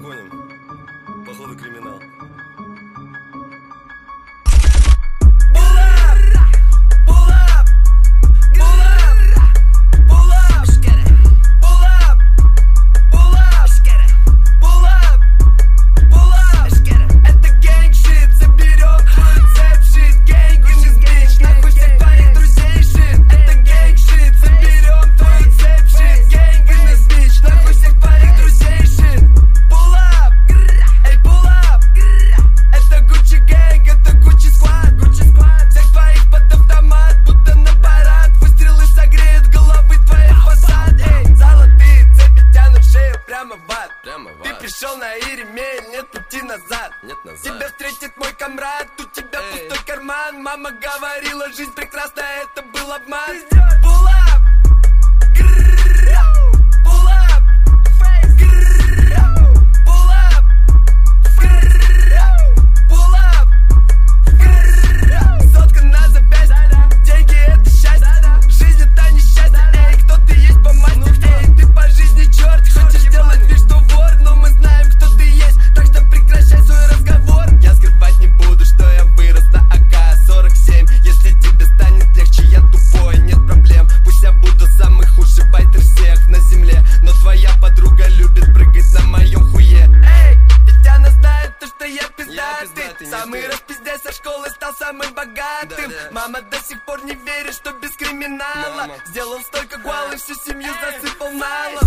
гоним. Походу криминал. Ты пришел на Иеремель, нет пути назад. Тебя встретит мой комрад, у тебя пустой карман. Мама говорила, жизнь прекрасна, это был обман. Pull up, pull up, pull up, pull up. Сотка на запястье, деньги это счастье. Жизнь это несчастье, эй, кто ты есть по масти. Эй, ты по жизни черт, хочешь сделать вид, что вор, но мы знаем, кто ты есть, так что прекращай свой разговор. Я скрывать не буду, что я вырос на АК-47. Если тебе станет легче, я тупой, нет проблем. Пусть я буду самый худший байтер всех на земле, но твоя подруга любит прыгать на моем хуе. Эй, ведь она знает то, что я пиздатый. Самый распиздяй со школы стал самым богатым. Мама до сих пор не верит, что без криминала сделал столько гуал и всю семью засыпал налом.